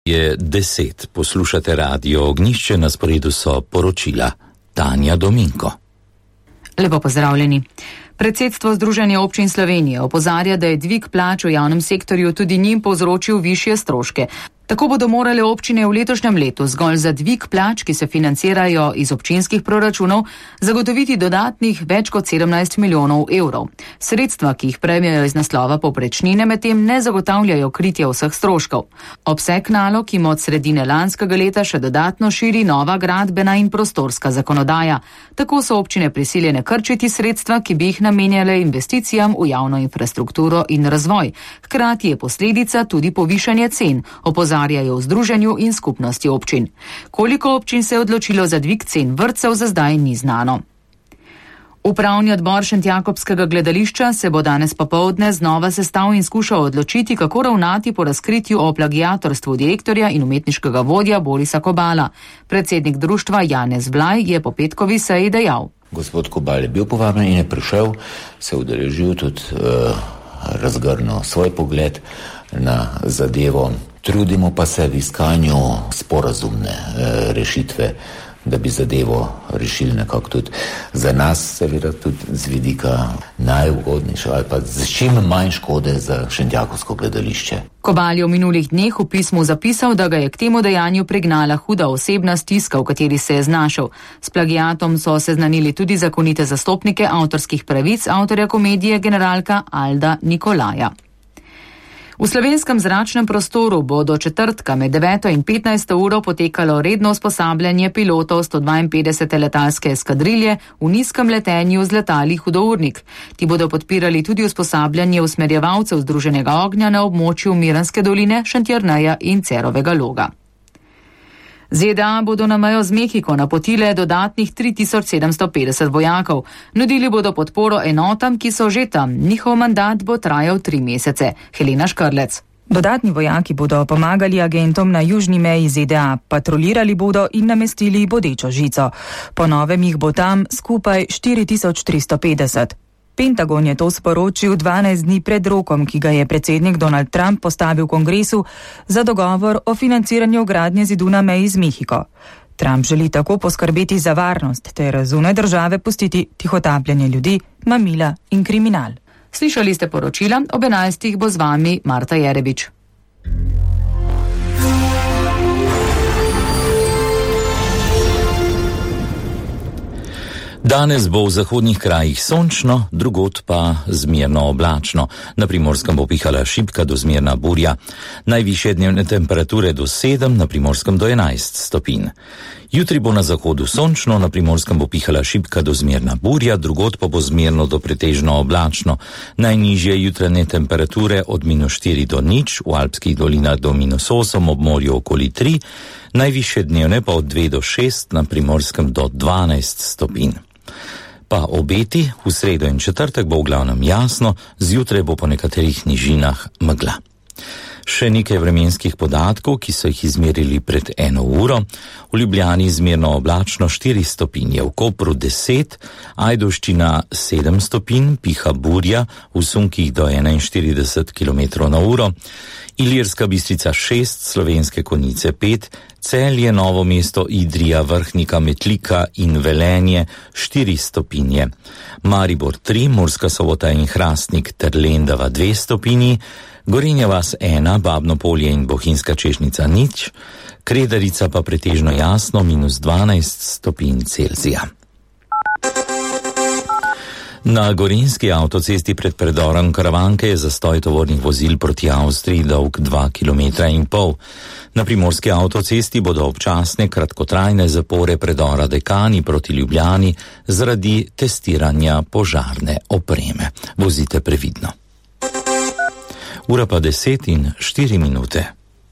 Je 10, poslušate Radio Ognjišče, na sporedu so poročila. Tanja Dominko. Lepo pozdravljeni. Predsedstvo Združenja občin Slovenije opozarja, da je dvig plač v javnem sektorju tudi njim povzročil višje stroške. Tako bodo morale občine v letošnjem letu zgolj za dvig plač, ki se financirajo iz občinskih proračunov, zagotoviti dodatnih več kot 17 milijonov evrov. Sredstva, ki jih prejmejo iz naslova povprečnine, medtem ne zagotavljajo kritja vseh stroškov. Obseg nalog jim od sredine lanskega leta še dodatno širi nova gradbena in prostorska zakonodaja. Tako so občine prisiljene krčiti sredstva, ki bi jih namenjale investicijam v javno infrastrukturo in razvoj. Hkrati je posledica tudi povišanje cen, opozarjajo v združenju in skupnosti občin. Koliko občin se je odločilo za dvig cen vrtcev, za zdaj ni znano. Upravni odbor Šentjakobskega gledališča se bo danes popoldne znova sestal in skušal odločiti, kako ravnati po razkritju o plagiatorstvu direktorja in umetniškega vodja Borisa Kobala. Predsednik društva Janez Blaj je po petkovi seji dejal: Gospod Kobal je bil povabljen in je prišel, se udeležil, tudi razgrnil svoj pogled na zadevo. Trudimo pa se v iskanju sporazumne rešitve, da bi zadevo rešili nekako tudi za nas, seveda tudi z vidika najugodnejše ali pa z čim manj škode za Šentjakobsko gledališče. Kobal je v minulih dneh v pismu zapisal, da ga je k temu dejanju pregnala huda osebna stiska, v kateri se je znašel. S plagiatom so seznanili tudi zakonite zastopnike avtorskih pravic avtorja komedije generalka Alda Nikolaja. V slovenskem zračnem prostoru bo do četrtka med 9. in 15. uro potekalo redno usposabljanje pilotov 152. letalske eskadrilje v nizkem letenju z letali Hudournik. Ti bodo podpirali tudi usposabljanje usmerjevalcev Združenega ognja na območju Miranske doline, Šentjerneja in Cerovega Loga. ZDA bodo na mejo z Mehiko napotile dodatnih 3750 vojakov. Nudili bodo podporo enotam, ki so že tam. Njihov mandat bo trajal 3 mesece. Helena Škrlec. Dodatni vojaki bodo pomagali agentom na južni meji ZDA, patrolirali bodo in namestili bodečo žico. Po novem jih bo tam skupaj 4350. Pentagon je to sporočil 12 dni pred rokom, ki ga je predsednik Donald Trump postavil kongresu za dogovor o financiranju gradnje zidu na meji z Mehiko. Trump želi tako poskrbeti za varnost ter zunaj države pustiti tihotapljanje ljudi, mamila in kriminal. Slišali ste poročila, ob 11. bo z vami Marta Jerebič. Danes bo v zahodnih krajih sončno, drugod pa zmerno oblačno. Na Primorskem bo pihala šibka do zmerna burja. Najvišje dnevne temperature do 7, na Primorskem do 11 stopinj. Jutri bo na zahodu sončno, na Primorskem bo pihala šibka do zmerna burja, drugod pa bo zmerno do pretežno oblačno. Najnižje jutranje temperature od -4 do 0, v alpskih dolinah do -8, ob morju okoli 3, najvišje dnevne pa od 2 do 6, na Primorskem do 12 stopinj. Pa obeti, v sredo in četrtek bo v glavnem jasno, zjutraj bo po nekaterih nižinah megla. Še nekaj vremenskih podatkov, ki so jih izmerili pred 1 uro. V Ljubljani zmerno oblačno 4 stopinje, v Kopru 10, Ajdovščina 7 stopinj, piha burja, v Sunkih do 41 km/h, Ilirska Bistrica 6, Slovenske Konjice 5, Celje, Novo mesto, Idrija, Vrhnika, Metlika in Velenje 4 stopinje, Maribor 3, Murska Sobota in Hrastnik ter Lendava 2 stopinji, Gorenja vas 1, Babno Polje in Bohinjska Češnica 0, Kredarica pa pretežno jasno -12 stopinj Celzija. Na gorenjski avtocesti pred predorom Karavanke je zastoj tovornih vozil proti Avstriji dolg 2,5 km. Na primorski avtocesti bodo občasne kratkotrajne zapore predora Dekani proti Ljubljani zaradi testiranja požarne opreme. Vozite previdno. Ura pa 10:04.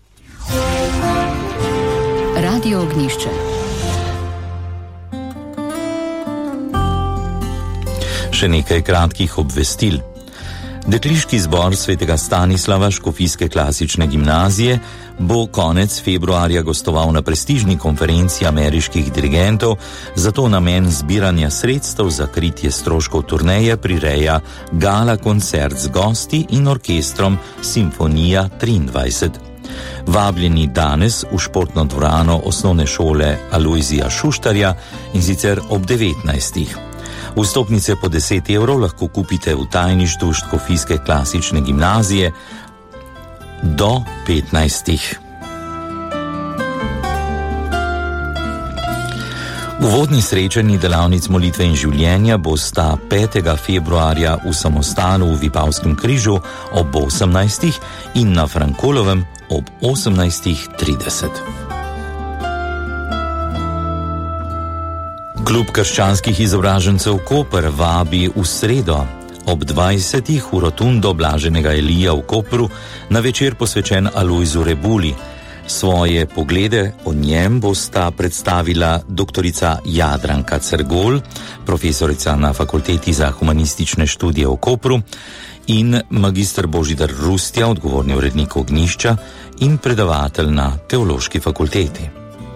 Radio Ognjišče. Še nekaj kratkih obvestil. Dekliški zbor svetega Stanislava Škofijske klasične gimnazije bo konec februarja gostoval na prestižni konferenci ameriških dirigentov, zato namen zbiranja sredstev za kritje stroškov turneje prireja gala koncert z gosti in orkestrom Simfonija 23. Vabljeni danes v športno dvorano osnovne šole Alojzija Šuštarja in sicer ob 19. Vstopnice po 10 evrov lahko kupite v tajništvu Škofijske klasične gimnazije do 15. Uvodni srečanji delavnic molitve in življenja bosta 5. februarja v samostanu v Vipavskem križu ob 18. in na Frankolovem ob 18:30. Klub krščanskih izobražencev Koper vabi v sredo ob 20. v rotundo Blaženega Elija v Kopru na večer posvečen Alojzu Rebuli. Svoje poglede o njem bosta predstavila doktorica Jadranka Cergol, profesorica na Fakulteti za humanistične študije v Kopru, in magister Božidar Rustja, odgovorni urednik Ognjišča in predavatelj na Teološki fakulteti.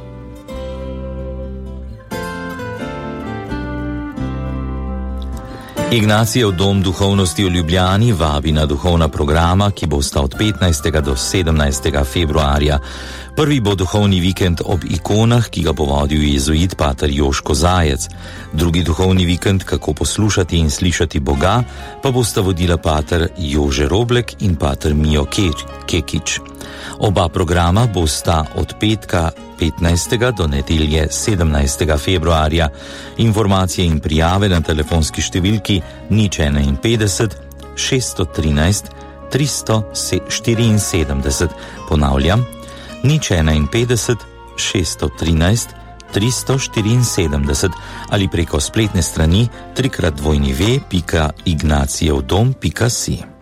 Ignacijev dom duhovnosti v Ljubljani vabi na duhovna programa, ki bosta od 15. do 17. februarja. Prvi bo duhovni vikend ob ikonah, ki ga bo vodil jezuit pater Joško Zajec. Drugi duhovni vikend, kako poslušati in slišati Boga, pa bosta vodila pater Jože Roblek in pater Mijo Kekič. Oba programa bosta od petka 15. do nedelje 17. februarja. Informacije in prijave na telefonski številki 051 613 374. Ponavljam, 051 613 374 ali preko spletne strani www.ignacijevdom.si.